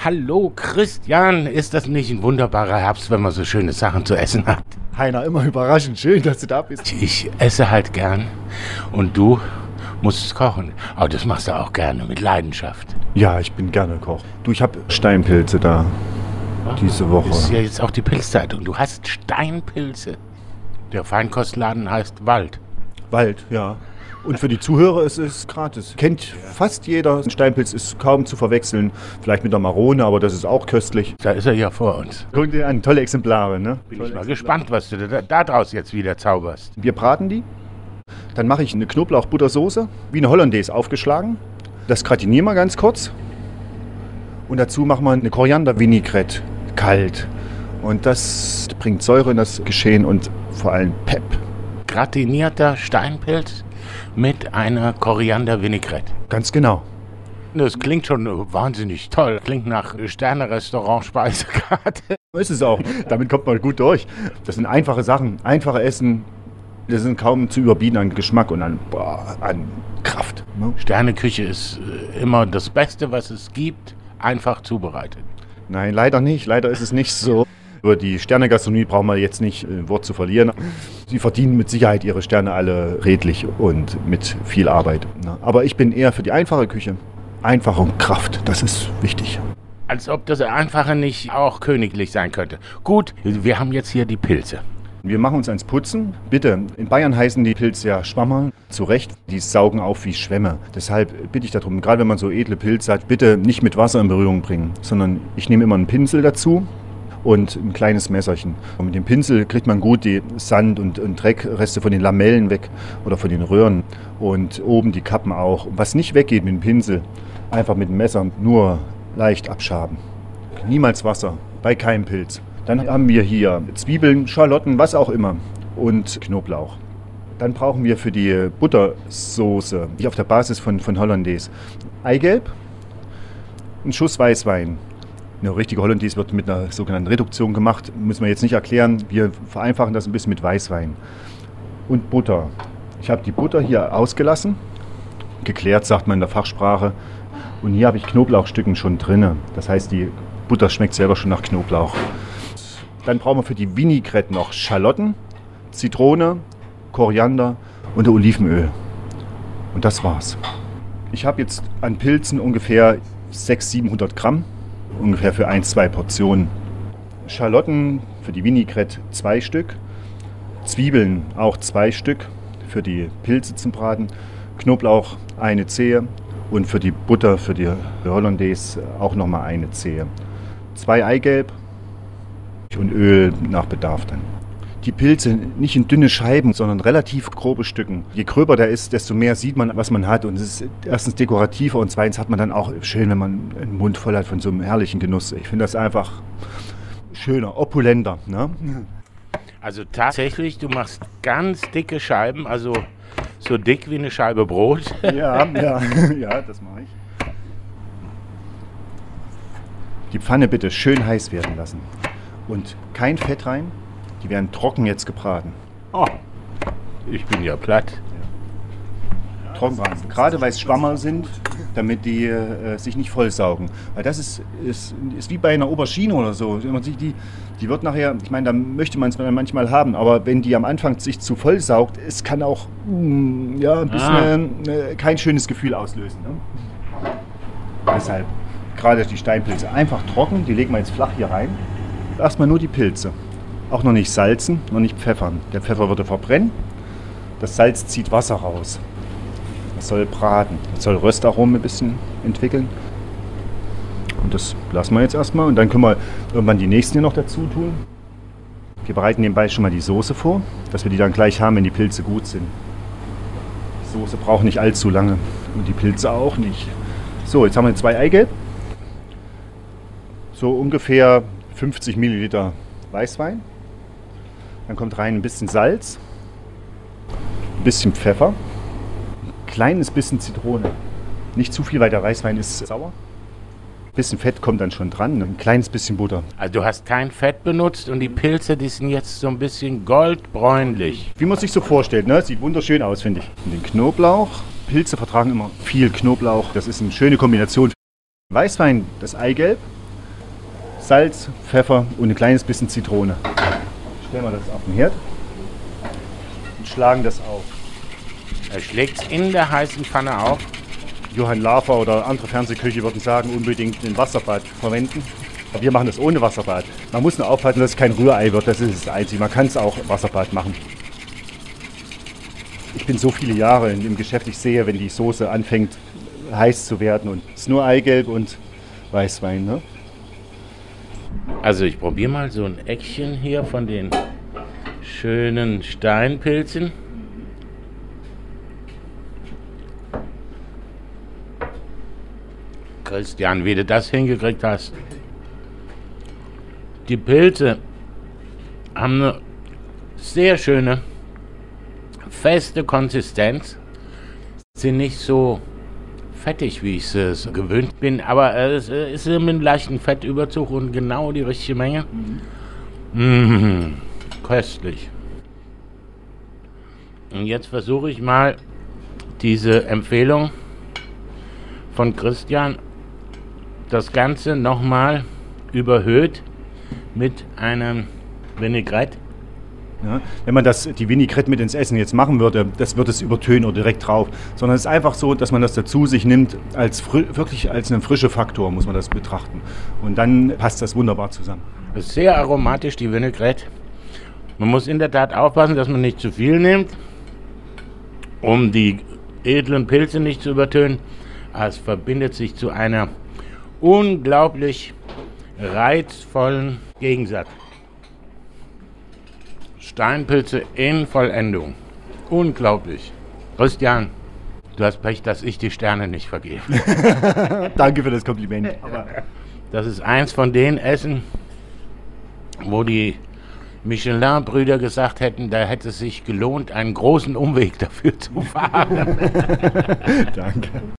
Hallo Christian, ist das nicht ein wunderbarer Herbst, wenn man so schöne Sachen zu essen hat? Heiner, immer überraschend. Schön, dass du da bist. Ich esse halt gern und du musst kochen. Aber das machst du auch gerne, mit Leidenschaft. Ja, ich bin gerne Koch. Du, ich habe Steinpilze da diese Woche. Das ist ja jetzt auch die Pilzzeit und du hast Steinpilze. Der Feinkostladen heißt Wald. Wald, ja. Und für die Zuhörer ist es gratis. Kennt fast jeder. Ein Steinpilz ist kaum zu verwechseln. Vielleicht mit der Marone, aber das ist auch köstlich. Da ist er ja vor uns. Guck dir an, tolle Exemplare, ne? Bin ich mal gespannt, was du da draus jetzt wieder zauberst. Wir braten die. Dann mache ich eine Knoblauch-Buttersoße, wie eine Hollandaise aufgeschlagen. Das gratinieren wir ganz kurz. Und dazu machen wir eine Koriander-Vinaigrette, kalt. Und das bringt Säure in das Geschehen und vor allem Pep. Gratinierter Steinpilz mit einer Koriander-Vinaigrette. Ganz genau. Das klingt schon wahnsinnig toll. Klingt nach Sterne-Restaurant-Speisekarte. Ist es auch. Damit kommt man gut durch. Das sind einfache Sachen, einfache Essen. Das sind kaum zu überbieten an Geschmack und an Kraft. Ne? Sterneküche ist immer das Beste, was es gibt, einfach zubereitet. Nein, leider nicht. Leider ist es nicht so. Über die Sternegastronomie brauchen wir jetzt nicht ein Wort zu verlieren. Sie verdienen mit Sicherheit ihre Sterne alle redlich und mit viel Arbeit. Aber ich bin eher für die einfache Küche. Einfach und Kraft, das ist wichtig. Als ob das Einfache nicht auch königlich sein könnte. Gut, wir haben jetzt hier die Pilze. Wir machen uns ans Putzen. Bitte, in Bayern heißen die Pilze ja Schwammerl. Zu Recht, die saugen auf wie Schwämme. Deshalb bitte ich darum, gerade wenn man so edle Pilze hat, bitte nicht mit Wasser in Berührung bringen, sondern ich nehme immer einen Pinsel dazu und ein kleines Messerchen. Und mit dem Pinsel kriegt man gut die Sand- und Dreckreste von den Lamellen weg oder von den Röhren und oben die Kappen auch. Und was nicht weggeht mit dem Pinsel, einfach mit dem Messer nur leicht abschaben. Niemals Wasser, bei keinem Pilz. Dann haben wir hier Zwiebeln, Schalotten, was auch immer und Knoblauch. Dann brauchen wir für die Buttersoße, die auf der Basis von Hollandaise, Eigelb, einen Schuss Weißwein. Eine richtige Hollandaise wird mit einer sogenannten Reduktion gemacht, müssen wir jetzt nicht erklären. Wir vereinfachen das ein bisschen mit Weißwein. Und Butter. Ich habe die Butter hier ausgelassen, geklärt sagt man in der Fachsprache. Und hier habe ich Knoblauchstücken schon drin. Das heißt, die Butter schmeckt selber schon nach Knoblauch. Dann brauchen wir für die Vinaigrette noch Schalotten, Zitrone, Koriander und Olivenöl. Und das war's. Ich habe jetzt an Pilzen ungefähr 600-700 Gramm, ungefähr für 1-2 Portionen. Schalotten für die Vinaigrette 2 Stück, Zwiebeln auch 2 Stück für die Pilze zum Braten, Knoblauch eine Zehe und für die Butter, für die Hollandaise auch nochmal eine Zehe. 2 Eigelb und Öl nach Bedarf dann. Die Pilze nicht in dünne Scheiben, sondern relativ grobe Stücken. Je gröber der ist, desto mehr sieht man, was man hat. Und es ist erstens dekorativer und zweitens hat man dann auch schön, wenn man einen Mund voll hat von so einem herrlichen Genuss. Ich finde das einfach schöner, opulenter. Ne? Also tatsächlich, du machst ganz dicke Scheiben, also so dick wie eine Scheibe Brot. Ja, das mache ich. Die Pfanne bitte schön heiß werden lassen. Und kein Fett rein. Die werden trocken jetzt gebraten. Oh, ich bin ja platt. Trocken braten. Gerade weil es Schwammerl sind, damit die sich nicht vollsaugen. Weil das ist wie bei einer Aubergine oder so. Wenn man sich die wird nachher, ich meine, da möchte man es manchmal haben, aber wenn die am Anfang sich zu voll saugt, es kann auch ein bisschen kein schönes Gefühl auslösen. Ne? Deshalb gerade die Steinpilze einfach trocken, die legen wir jetzt flach hier rein. Erstmal nur die Pilze. Auch noch nicht salzen, noch nicht pfeffern. Der Pfeffer würde verbrennen. Das Salz zieht Wasser raus. Das soll braten. Das soll Röstaromen ein bisschen entwickeln. Und das lassen wir jetzt erstmal. Und dann können wir irgendwann die nächsten hier noch dazu tun. Wir bereiten nebenbei schon mal die Soße vor, dass wir die dann gleich haben, wenn die Pilze gut sind. Die Soße braucht nicht allzu lange. Und die Pilze auch nicht. So, jetzt haben wir 2 Eigelb. So ungefähr 50 Milliliter Weißwein. Dann kommt rein ein bisschen Salz, ein bisschen Pfeffer, ein kleines bisschen Zitrone. Nicht zu viel, weil der Weißwein ist sauer. Ein bisschen Fett kommt dann schon dran, ein kleines bisschen Butter. Also du hast kein Fett benutzt und die Pilze, die sind jetzt so ein bisschen goldbräunlich. Wie man sich so vorstellt, ne? Sieht wunderschön aus, finde ich. Und den Knoblauch. Pilze vertragen immer viel Knoblauch. Das ist eine schöne Kombination. Weißwein, das Eigelb, Salz, Pfeffer und ein kleines bisschen Zitrone. Stellen wir das auf den Herd und schlagen das auf. Er schlägt es in der heißen Pfanne auf. Johann Lafer oder andere Fernsehköche würden sagen, unbedingt ein Wasserbad verwenden. Aber wir machen das ohne Wasserbad. Man muss nur aufpassen, dass es kein Rührei wird, das ist das Einzige. Man kann es auch Wasserbad machen. Ich bin so viele Jahre im Geschäft, ich sehe, wenn die Soße anfängt heiß zu werden. Und es ist nur Eigelb und Weißwein. Ne? Also ich probiere mal so ein Eckchen hier von den schönen Steinpilzen. Christian, wie du das hingekriegt hast. Die Pilze haben eine sehr schöne, feste Konsistenz. Sind nicht so fettig, wie ich es gewöhnt bin, aber es ist mit einem leichten Fettüberzug und genau die richtige Menge. Köstlich. Und jetzt versuche ich mal diese Empfehlung von Christian, das Ganze nochmal überhöht mit einem Vinaigrette. Ja, wenn man die Vinaigrette mit ins Essen jetzt machen würde, das wird es übertönen oder direkt drauf. Sondern es ist einfach so, dass man das dazu sich nimmt, wirklich als einen frischen Faktor muss man das betrachten. Und dann passt das wunderbar zusammen. Das ist sehr aromatisch, die Vinaigrette. Man muss in der Tat aufpassen, dass man nicht zu viel nimmt, um die edlen Pilze nicht zu übertönen. Aber es verbindet sich zu einer unglaublich reizvollen Gegensatz. Steinpilze in Vollendung. Unglaublich. Christian, du hast Pech, dass ich die Sterne nicht vergebe. Danke für das Kompliment. Aber das ist eins von den Essen, wo die Michelin-Brüder gesagt hätten, da hätte es sich gelohnt, einen großen Umweg dafür zu fahren. Danke.